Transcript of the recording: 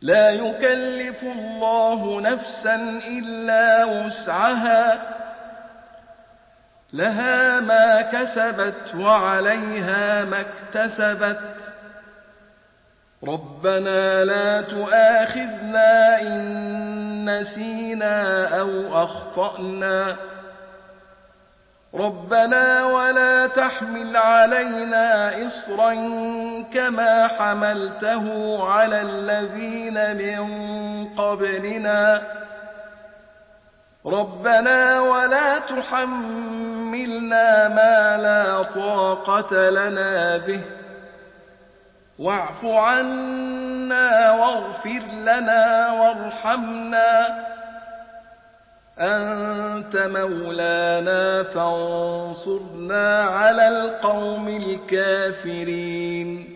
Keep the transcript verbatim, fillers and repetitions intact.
لا يكلف الله نفسا إلا وسعها لها ما كسبت وعليها ما اكتسبت ربنا لا تؤاخذنا إن نسينا أو أخطأنا ربنا ولا تحمل علينا إصرا كما حملته على الذين من قبلنا ربنا ولا تحملنا ما لا طاقة لنا به واعف عنا واغفر لنا وارحمنا أنت مولانا فانصرنا على القوم الكافرين